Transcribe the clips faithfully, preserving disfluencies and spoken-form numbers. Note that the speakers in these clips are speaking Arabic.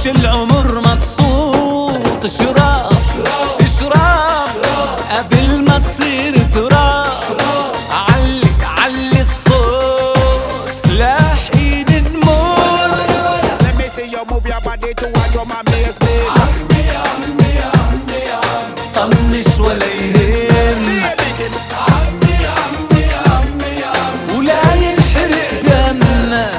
عيش العمر مبسوط، اشرب اشرب قبل ما تصير تراب، علي علي الصوت لحين نموت. Let me see you move your body to a drum and bass beat. عمي عمي عمي عمي طنش ولا يهم، عمي عمي عمي عمي ولا ينحرق دمك.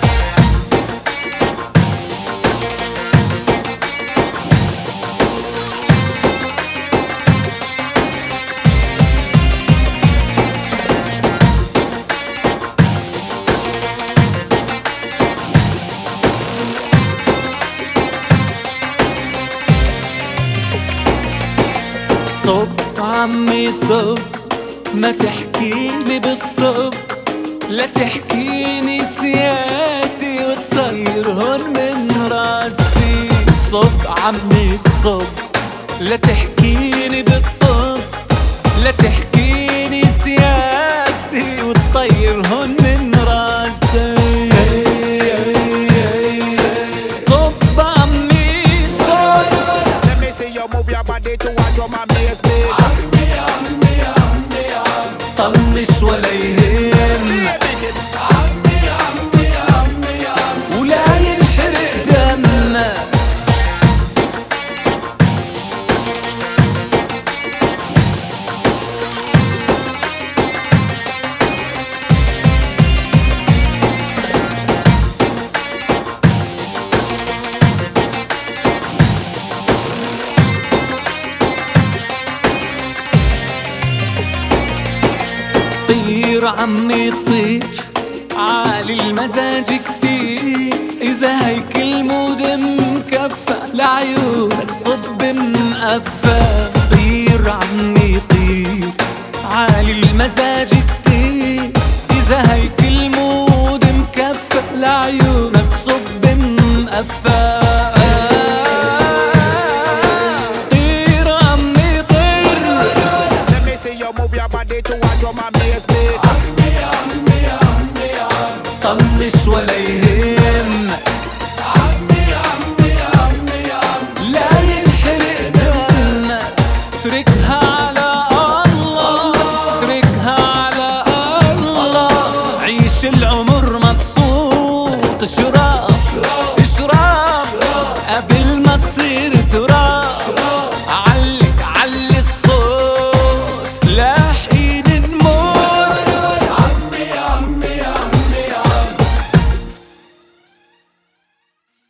صب عمي صب، ما تحكيلي بالطب، لا تحكيني سياسي وتطير هون من راسي. صب عمي صب، لا تحكيني بالطب، لا تحكيني سياسي وتطير هون من راسي. صب عمي صب. Let me see you move your body to a drum and bass beat. عمي عمي عمي عمي طنش ولا يهم، عمي عمي عمي عمي ولا ينحرق دمك. طير عمي طير، عالي المزاج كتير، إذا هيك المود مكفى لعيونك صب مقفى. طير عمي طير، عالي المزاج كتير، إذا هيك المود مكفى لعيونك صب مقفى.